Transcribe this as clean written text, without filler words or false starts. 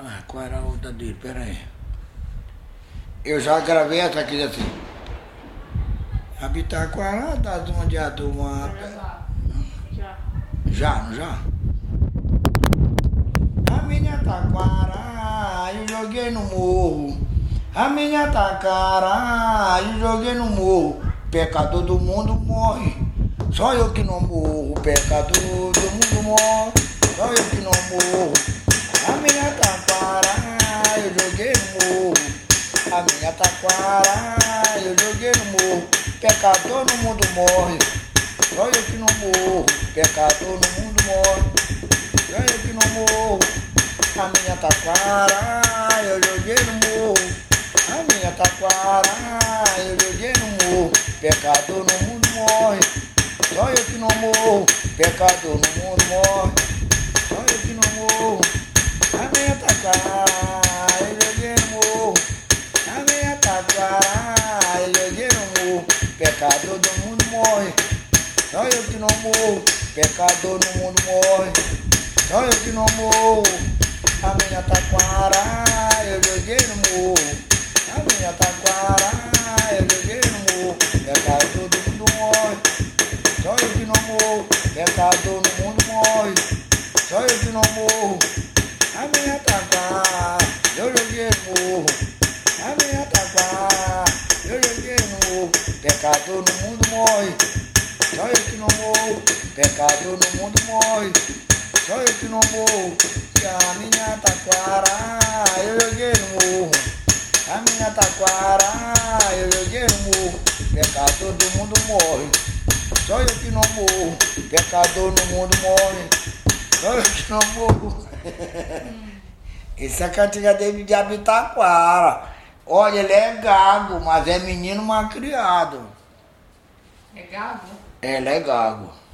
Ah, qual era a outra dele? Pera aí. Eu já gravei essa aqui assim. Abitaquara das onde a turma. Já, não já? A minha taquara, eu joguei no morro. A minha taquara, eu joguei no morro. Pecador do mundo morre. Só eu que não morro. Pecador do mundo morre. Só eu que não morro. A minha taquara, eu joguei no morro. A minha taquara, eu joguei no morro. Pecador no mundo morre. Só eu que não morro. Pecador no mundo morre. Só eu que não morro. A minha taquara, eu joguei no morro. A minha taquara, eu joguei no morro. Pecador no mundo morre. Só eu que não morro. Pecador no mundo morre. Só eu que não morro. A minha taquara, eu joguei no morro. A minha taquara, eu joguei no morro. Pecador do mundo morre. Só eu que não morro. Pecador no mundo morre. Só eu que não morro. A minha taquara, eu joguei no morro. A minha taquara, eu joguei no morro. Pecador do mundo morre. Só eu que não morro. Pecador no mundo morre. Só eu que não morro. A minha taquara, eu joguei no morro. A minha taquara, eu joguei no morro. Pecador no mundo morre. Só eu que não morro. Pecador no mundo morre. Só eu que não morro. E a minha taquara, eu joguei no morro. A minha taquara, eu joguei no morro. Pecador do mundo morre. Só eu que não morro. Pecador no mundo morre. Só eu que não morro. Essa é a cantiga dele de Abitaquara. Olha, ele é gago, mas é menino mal criado. É gago? Ele é gago.